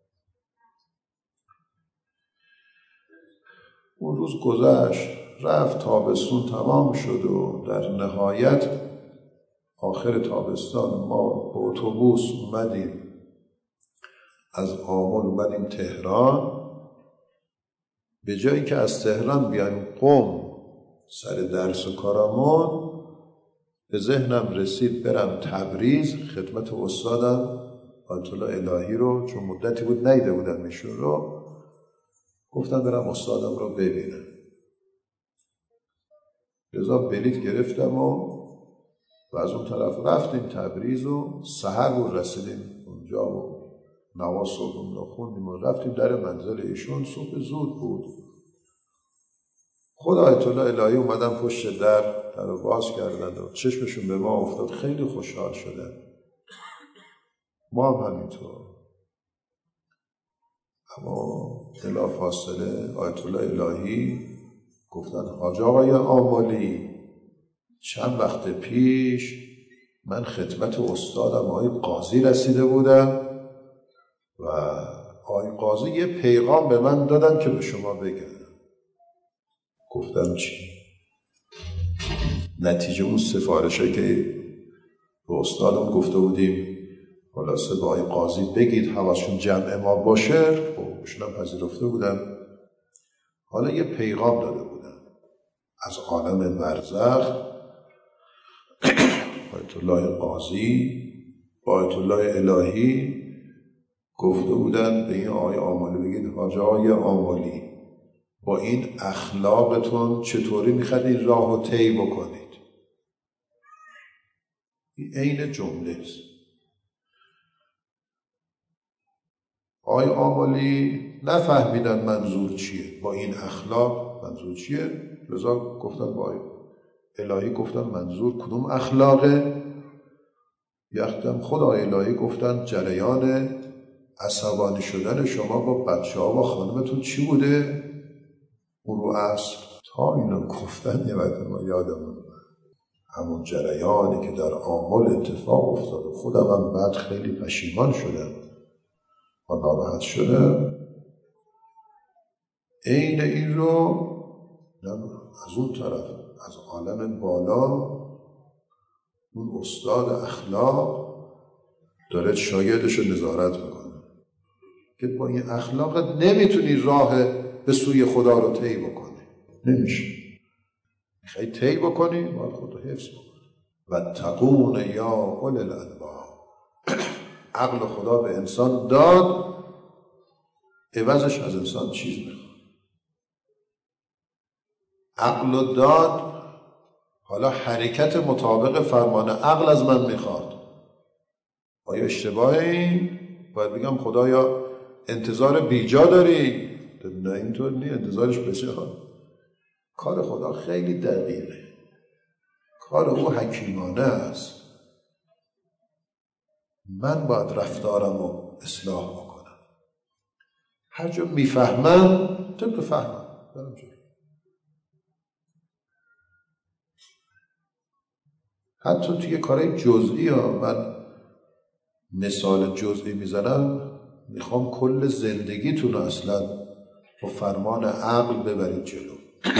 اون روز گذشت، رفت، تابستون تمام شد و در نهایت آخر تابستان ما با اتوبوس اومدیم از آمل اومدیم تهران. به جایی که از تهران بیایم قم سر درس و کارامون، به ذهنم رسید برم تبریز خدمت استادم آیت الله الهی رو، چون مدتی بود ندیده بودم ایشون رو، گفتم برم استادم رو ببینم. لذا بلیط گرفتم و و از اون طرف رفتیم تبریز و سحر بود رسیدیم اونجا و نماز صبحمون رو خوندیم و رفتیم در منزل ایشون. صبح زود بود. خود آیت الله الهی اومدن پشت در در رو باز کردن و چشمشون به ما افتاد، خیلی خوشحال شدن. ما هم همینطور. اما بلا فاصله آیت الله الهی گفتن حاج آقای آملی، چند وقت پیش من خدمت استادم آقای قاضی رسیده بودم و آقای قاضی یه پیغام به من دادن که به شما بگم. گفتم چی؟ نتیجه اون سفارشی که به استادم گفته بودیم خلاصه با آقای قاضی بگید حواسشون جمع ما باشه، خب ایشون هم پذیرفته بودن. حالا یه پیغام داده بودن از عالم برزخ. آیت الله قاضی با آیت الله الهی گفته بودن به این آقای آملی بگید حاج آقای آملی، با این اخلاقتون چطوری میخواید این راهو طی بکنید؟ این عین جمله است. آقای آملی نفهمیدن منظور چیه، با این اخلاق منظور چیه. لذا گفتن با الهی گفتن منظور کدوم اخلاقه؟ یختم خدای الهی گفتن جریان عصبانی شدن شما با بچه ها و خانمتون چی بوده؟ اون رو اصل تا اینو گفتن یه وقت ما یادمون همون جریانی که در آمل اتفاق افتاد و خودم هم بعد خیلی پشیمان شدم و ناراحت شدم. عین این رو از اون طرف از عالم بالا اون استاد اخلاق داره شاگردش رو نظارت میکنه که با این اخلاقت نمیتونی راه به سوی خدا رو طی بکنی. نمیشه. میخوای طی بکنی باید خود رو حفظ بکنی. و تقون یا اول الالباب. عقل خدا به انسان داد، عوضش از انسان چیز میخواد. عقل داد، حالا حرکت مطابق فرمان عقل از من میخواد. آیا اشتباهی؟ باید بگم خدایا انتظار بیجا داری؟ نه اینطور نی، انتظارش بسیار. کار خدا خیلی دقیقه، کار او حکیمانه است. من باید رفتارم رو اصلاح بکنم. هر جا میفهمم طبق فهمم برم جلو. حتی توی کارهای جزئی ها من مثال جزئی میزنم، میخوام کل زندگیتون اصلا با فرمان عقل ببرید جلو.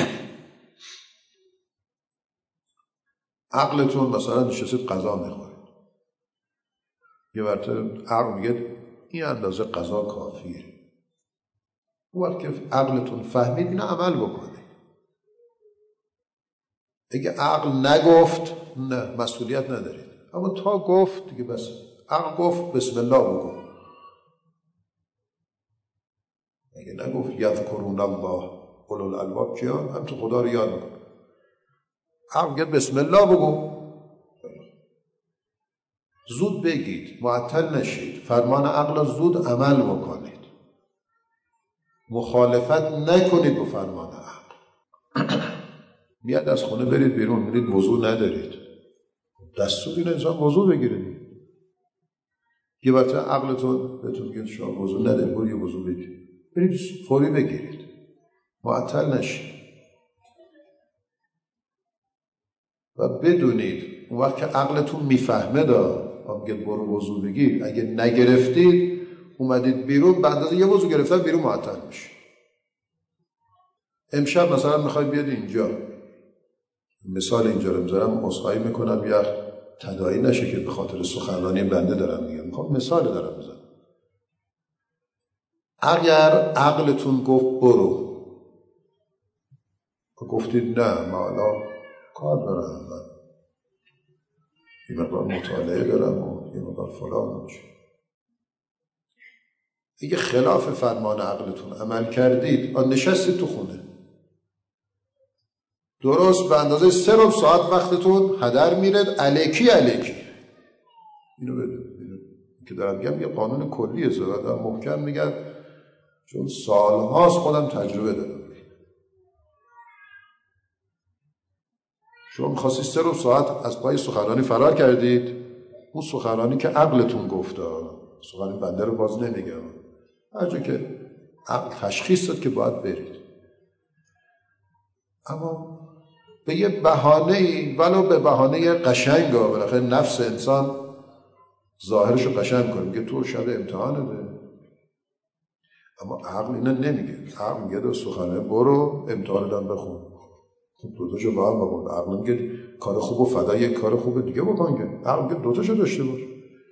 عقلتون مثلا نشستید غذا میخورید، یه مرتبه عقل میگه این اندازه غذا کافیه. اون وقت که عقلتون فهمید اینو عمل بکنید. اگه عقل نگفت نه، مسئولیت ندارید. اما تا گفت دیگه بس. عقل گفت بسم الله بگو. اگه نگفت یذکرون الله اولو الالباب کیان، هم تو خدا رو یاد میکن. عقل گفت بسم الله بگو. زود بگید، معطل نشید، فرمان عقل زود عمل بکنید، مخالفت نکنید با فرمان عقل. بیاد از خونه برید بیرون، میرید وضو ندارید، دستور این انسان وضو بگیره. یه وقت عقلتون بهتون میگه شما وضو ندارید، برو یه وضو بگیرید، برید فوری بگیرید، معطل نشید. و بدونید اون وقت که عقلتون میفهمه دا میگه برو وضو بگیر، اگه نگرفتید اومدید بیرون، به اندازه یه وضو گرفتن بیرون معطل میشه. امشب مثلا میخواید بیاد اینجا، مثال اینجا رو میذارم، عذرخواهی میکنم یا تداعی نشه که به خاطر سخنرانی بنده دارم میگم، میخوام مثال دارم میذارم. اگر عقلتون گفت برو، گفتید نه من الان کار دارم، من یه مقدار مطالعه دارم و یه مقدار فلان میشه، اگه خلاف فرمان عقلتون عمل کردید، آن نشستید تو خونه درست به اندازه سه ربع ساعت وقتتون هدر میرد، الکی الکی. اینو بدون اینو که دارم میگم یه قانون کلیه، زباده محکم میگم چون سالهاست خودم تجربه دارم. شما میخواستی سه ربع ساعت از پای سخنرانی فرار کردید، اون سخنرانی که عقلتون گفته، سخنرانی بنده رو باز نمیگم، هر جا که عقل تشخیص داد که باید برید، اما به یه بهانه‌ای، ولو به بهانه قشنگ، بالاخره نفس انسان ظاهرش رو قشنگ کنه، میگه تو شب امتحانته، اما عقل اینا نمیگه. عقل میگه دو سخنه برو امتحان دادم بخون، دو تاشو با هم بخون. عقل میگه کار خوب و فدای یک کار خوب دیگه بکن، که عقل میگه دو تاشو داشته باش.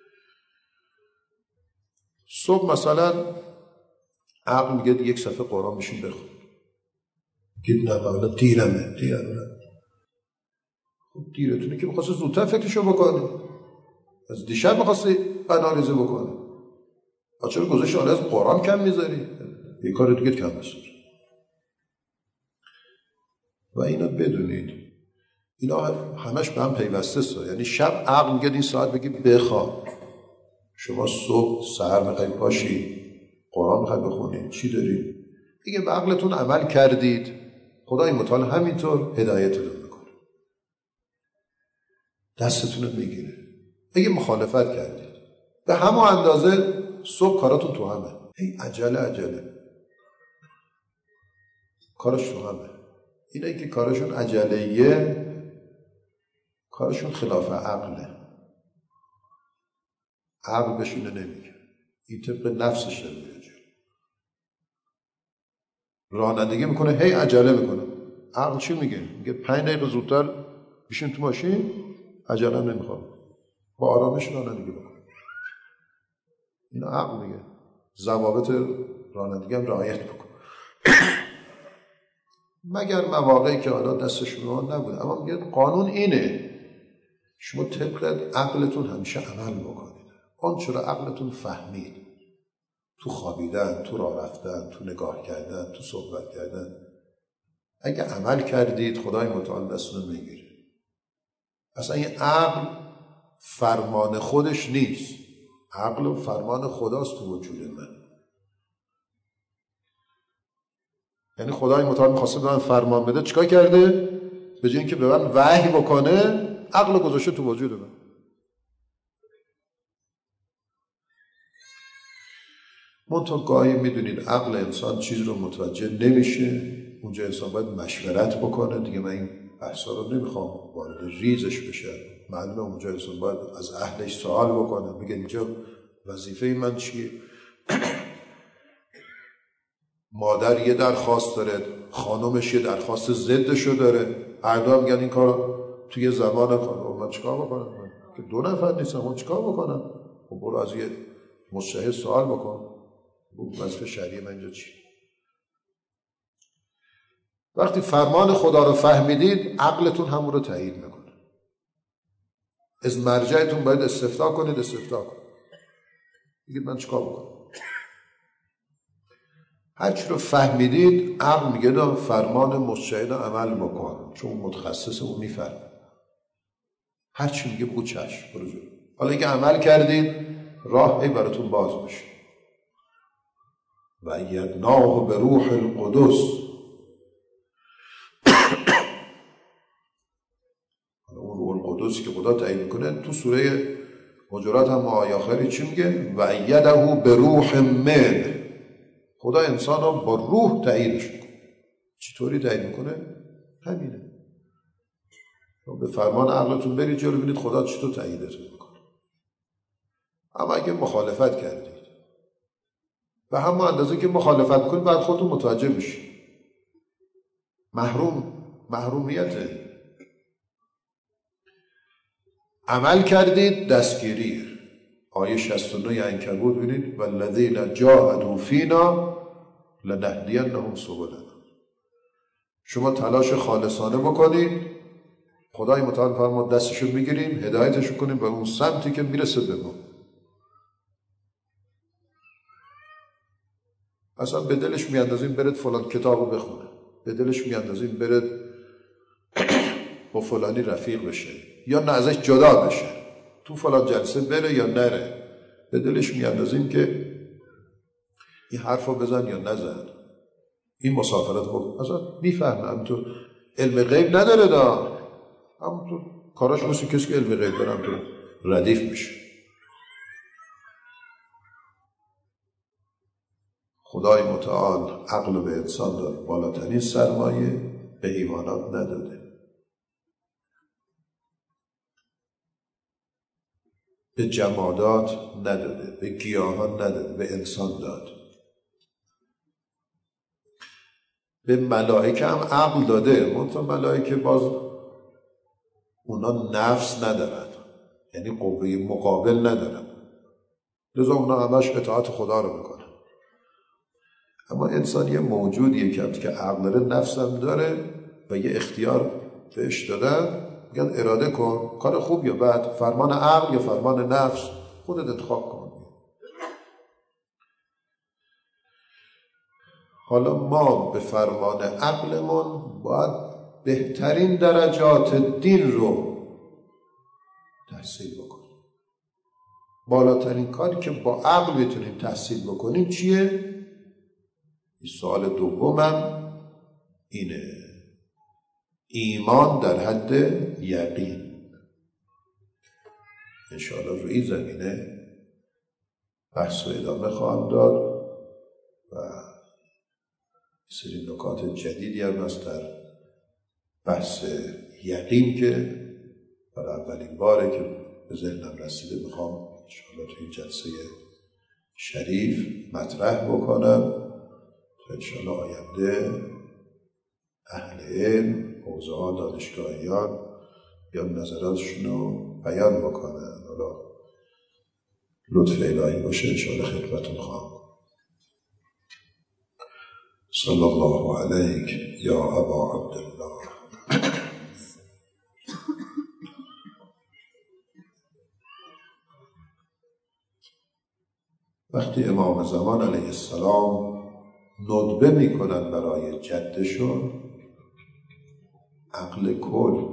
صبح مثلا عقل میگه یک صفحه قرآن بشین بخون، گید نه بابا دیرمه دیرمه. خب دیرتونه که میخواستی زودتر فکرشو بکنی، از دیشب میخواستی آنالیز بکنی، چرا گذاشتی حالا از قرآن کم میذاری؟ یه کار دیگه کم بذار. و اینا بدونید اینا همش به هم پیوسته است. یعنی شب عقل میگه این ساعت بگی بخواب، شما صبح سحر میخوای پاشی قرآن میخوای بخونید، چی دارید؟ دیگه به عقلتون عمل کردید، خدای متعال همینطور هدایتتون میکنه، دستتون رو میگیره. اگه مخالفت کردید به همون اندازه صبح کاراتون تو همه، ای عجله عجله کارش تو همه. اینایی که کارشون عجلهیه کارشون خلاف عقله، عقل بشینه نمیگه، این طبق نفسش نمیگه، رانندگی میکنه هی عجله میکنه. عقل چی میگه؟ میگه پنج دقیقه زودتر بشین تو ماشین، عجله نمیخوام، با آرامش رانندگی بکن. این عقل میگه ضوابط رانندگی هم رعایت بکن. مگر مواقعی که حالا دست شما نبوده، اما میگه قانون اینه، شما طبق عقلتون همیشه عمل بکنید. آن چرا عقلتون فهمید، تو خوابیدن، تو راه رفتن، تو نگاه کردن، تو صحبت کردن، اگه عمل کردید خدای متعال دستتون میگیره. اصلا این عقل فرمان خودش نیست، عقل و فرمان خداست تو وجود من. یعنی خدای متعال میخواسته به من فرمان بده، چیکار کرده؟ به جای اینکه به من وحی بکنه، عقل گذاشته تو وجود من. منتها گاهی میدونید عقل انسان چیز رو متوجه نمیشه، اونجا انسان باید مشورت بکنه. دیگه من این بحثا رو نمیخوام وارد ریزش بشه، معلومه اونجا انسان باید از اهلش سوال بکنه، بگه اینجا وظیفه من چیه؟ مادر یه درخواست داره، خانمش یه درخواست ضدشو داره، هر دو میگن این کار توی زمان خانم، من چیکار بکنم؟ من که دو نفر نیستم، من چیکار بکنم؟ خب برو از یه مجتهد سوال بکن، وظیفه شرعی من اینجا چی؟ وقتی فرمان خدا رو فهمیدید، عقلتون همون رو تایید میکنه. از مرجعتون باید استفتاء کنید، استفتاء کنید، بگید من چیکار بکنم؟ هر چی رو فهمیدید، عقل میگه دا فرمان مجتهد عمل بکن، چون متخصص اون میفهمه. هر چی میگه بگو چشم، برو جلو. حالا اگه عمل کردید، راه ای براتون باز میشه. و ایدناه به روح القدس. اون روح درستی که خدا تعیین میکنه. تو سوره حجرات هم آیه آخری چی میگه؟ و ایده به روح من. خدا انسان رو با روح تعیینش میکنه. چطوری تعیین میکنه؟ همینه. به فرمان عقلتون برید جلو ببینید خدا چطور تعیینتون میکنه. اما اگه مخالفت کردید و همون اندازه که مخالفت کنید بعد خودتون متوجه میشید محروم محرومیته. عمل کردید دستگیری. آیه شصت و نه عنکبوت ببینید والذین جاهدوا فینا لنهدینهم سبلنا. شما تلاش خالصانه بکنید، خدای متعال فرمود دستشو میگیریم هدایتشو کنیم به اون سمتی که میرسه به ما. اصلا به دلش میاندازیم برد فلان کتابو بخونه، به دلش میاندازیم برد با فلانی رفیق بشه یا نه ازش جدا بشه، تو فلان جلسه بره یا نره، به دلش میاندازیم که این حرفو بزن یا نزن، این مسافرت بود. اصلا میفهمه همینطور علم غیب نداره دا، همونطور کاراش مثل کسی که علم غیب داره همونطور ردیف میشه. خدای متعال عقل به انسان داد، بالاترین سرمایه، به حیوانات نداده، به جمادات نداده، به گیاهان نداده، به انسان داد. به ملائکه هم عقل داده، منتها ملائکه باز اونا نفس ندارن، یعنی قوه مقابل ندارن، لذا اونا همش اطاعت خدا رو میکنن. اما انسان یه موجودیه که عقل داره، نفس هم داره و یه اختیار بهش دادن، میگن اراده کن، کار خوب یا بد، فرمان عقل یا فرمان نفس، خودت انتخاب کن. حالا ما به فرمان عقلمون باید بهترین درجات دین رو تحصیل بکنیم. بالاترین کاری که با عقل بتونیم تحصیل بکنیم چیه؟ این سوال دومم اینه، ایمان در حد یقین. انشاءالله روی زمینه بحث و ادامه خواهم داد و سری نکات جدیدی هم هست در بحث یقین که برای اولین باره که به ذهنم رسیده میخوام انشاءالله توی این جلسه شریف مطرح بکنم تا انشاءالله آینده اهل علم، حوزه‌ها، دانشگاهیان یا نظراتشون رو بیان بکنن. حالا لطف الهی باشه انشاءالله خدمتتون خواهم. صلی الله علیک یا ابا عبدالله. وقتی امام زمان علیه السلام ندبه میکنن برای جدشون، عقل کل،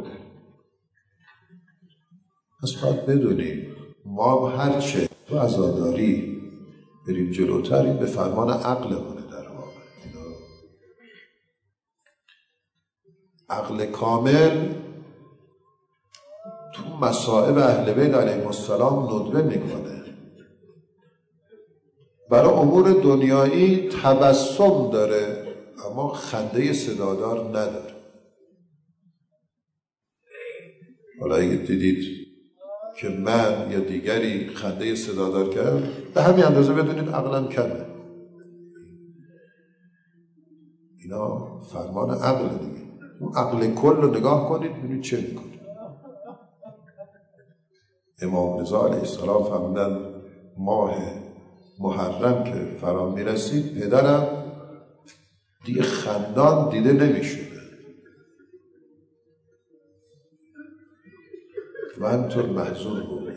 پس باید بدونیم ما هرچه تو عزاداری بریم جلوتر این به فرمان عقلمونه. در واقع عقل کامل تو مصائب اهل بیت علیهم السلام ندبه میکنه. برای امور دنیایی تبسم داره اما خنده صدادار نداره. حالا اگه دیدید که من یا دیگری خنده صدادار کرد، به همین اندازه بدونید عقلم کمه. اینا فرمان عقل دیگه. اون عقل کل رو نگاه کنید ببینید چه میکنه. امام رضا علیه السلام فرمودن ماه محرم که فرا میرسید پدرم دیگه خندان دیده نمیشده و همینطور محزون بود.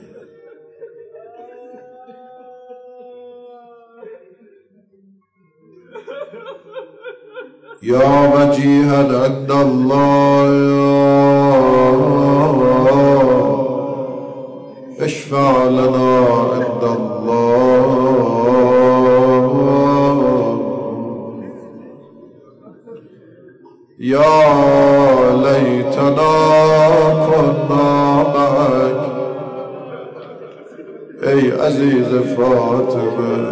یا وجیها عند الله اشفع لنا عند الله یا لیتنا کنا مع عزیز فاطمه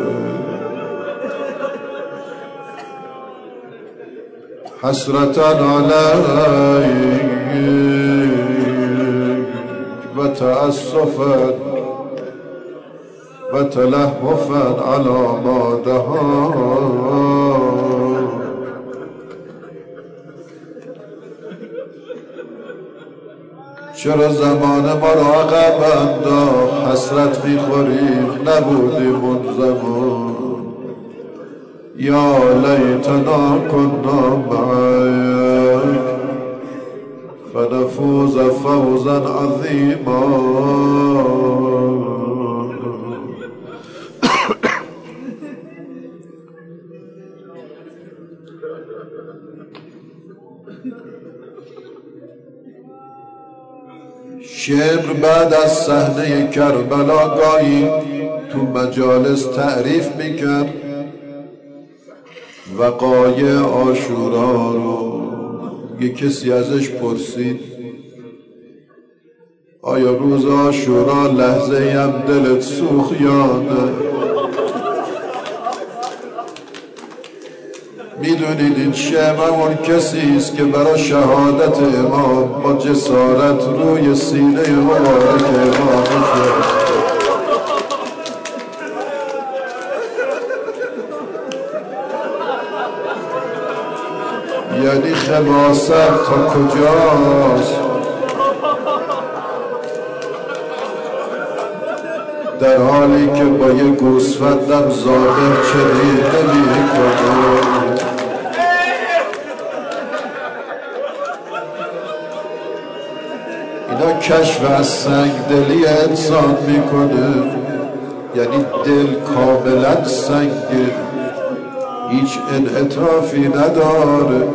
حسرتا علیک و تأسفا و تلهفا علی ما دهاک. چرا زمان ما را عقب انداخت، حسرت میخوریم نبودیم اون زمان. یا لیتنا کنا معک فنفوز فوزا عظیما. شعر بعد از صحنه کربلا گاهی تو مجالس تعریف میکرد وقایع عاشورا رو. یه کسی ازش پرسید آیا روز عاشورا لحظه هم دلت سوخت یا نه؟ میدونید این شعر اون کسی است که برای شهادت امام با جسارت روی سینه مبارک امام شد. یعنی خباست تا کجاست؟ در حالی که با یه گوسفندم ظاهر چنین نمی‌کنه. اینا کشف از سنگدلی انسان میکنه، یعنی دل کاملا سنگه، هیچ انعطافی نداره.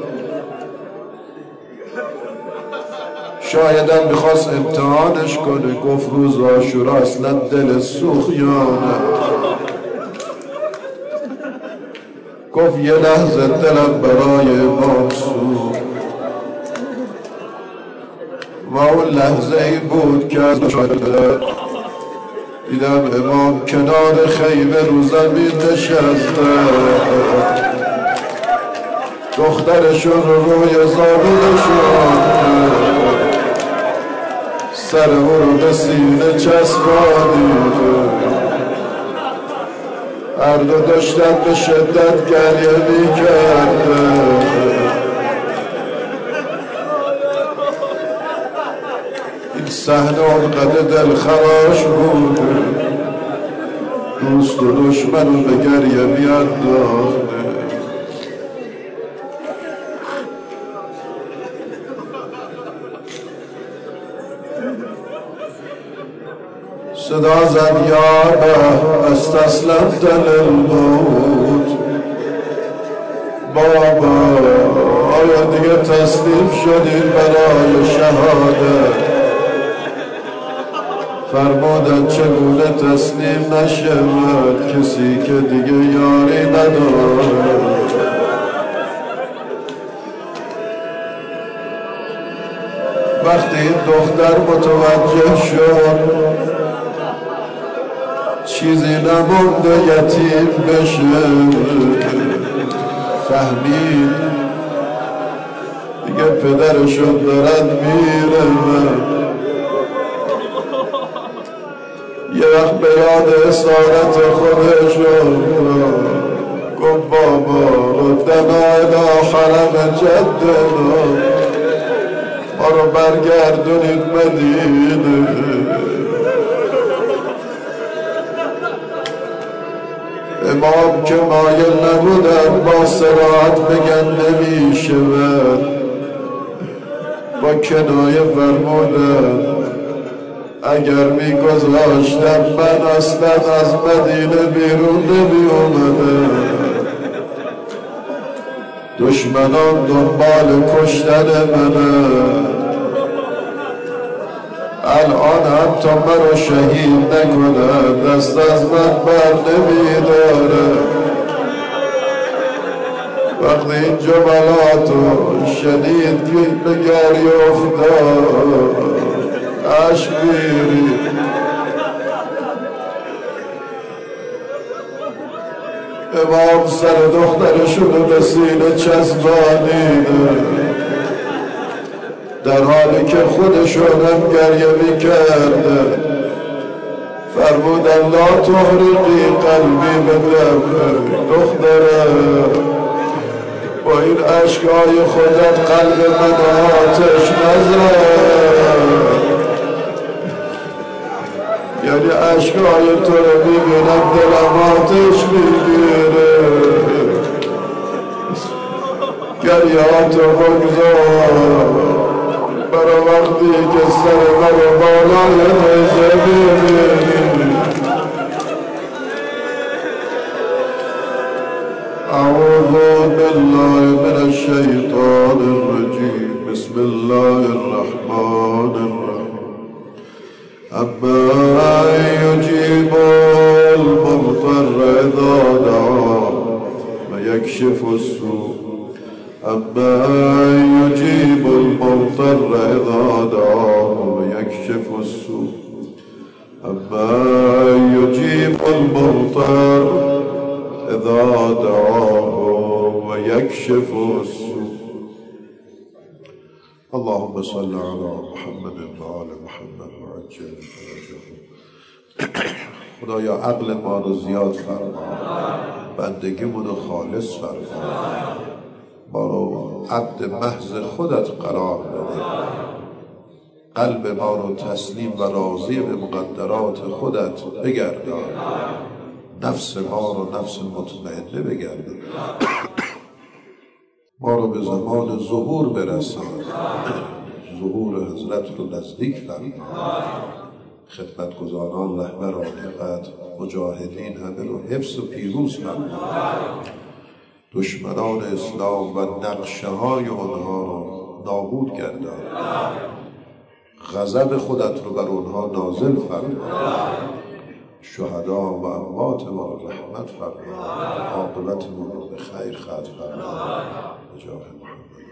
شاید هم میخواست امتحانش کنه، گفت روز عاشورا اصلا دل سوخت یا نه؟ گفت یه لحظه دلم برای امام سوخت و اون لحظه ای بود که از شاید دیدم امام کنار خیمه رو زمین نشسته، دخترشون رو روی زانوشون، سر او رو به سینه چسبانیده، هر دو داشتن به شدت گریه می‌کرده. این صحنه اونقدر دلخراش بود، دوست و دشمن رو به گریه بینداخته. صدا زد یا ابا استسلمت للموت. بابا آیا دیگه تسلیم شدید برای شهادت؟ فرمودن چگونه تسلیم نشود کسی که دیگه یاری نداره. وقتی این دختر متوجه شد چیزی نمونده یتیم بشه، فهمید دیگه پدرشون دارن میره. یه وقت به یاد اسارت خودش گفت بابا ردنا الی حرم جدنا، ما رو برگردونید مدینه. امام که مایل نبودن با صراحت بگن نمیشه و با کنایه فرمودن اگر میگذاشتم من اصلا از مدینه بیرون نمی اومدم. دشمنان دنبال کشتن منه، الان هم تا من رو شهید نکنن دست از من بر نمیداره. وقتی این جملات رو شنید که به گری افتاد، اشک میری امام سر دخترشونو به سینه چسبانیده، در حالی که خودشونم گریه میکرده. فرمودن لا تحرقی قلبی به دمک. دختره با این عشقای خودت قلب من آتش نزن. یعنی عشقای تو رو میبینم دلم آتش میگیره. گریهاتو بگذار برا وقتی که سر برا بالای نیزه میبینی. اعوذ بالله من الشیطان الرجیم. بسم الله الرحمن الرحیم. اما یجیب المضطر اذا دعاه و یکشف السوء. اما یجیب المضطر اذا دعاه و یکشف السوء. اما یجیب المضطر اذا دعاه و یکشف السوء. اللهم صل علی محمد و آل محمد و عجل فرجهم. خدایا عقل ما رو زیاد فرما، بندگیمون رو خالص فرما، ما رو عبد محض خودت قرار بده، قلب ما رو تسلیم و راضی به مقدرات خودت بگردان، نفس ما رو نفس مطمئنه بگردان، ما رو به زمان ظهور برسان، ظهور حضرت رو نزدیک فرما، خدمتگزاران رهبران حقیقت مجاهدین همه رو حفظ و پیروز فرما، دشمنان اسلام و نقشه های آنها رو نابود گردان، غضب خودت رو بر آنها نازل فرما، شهدا و اموات ما رو رحمت فرما، عاقبت ما رو به خیر ختم فرما. بجاه محمد.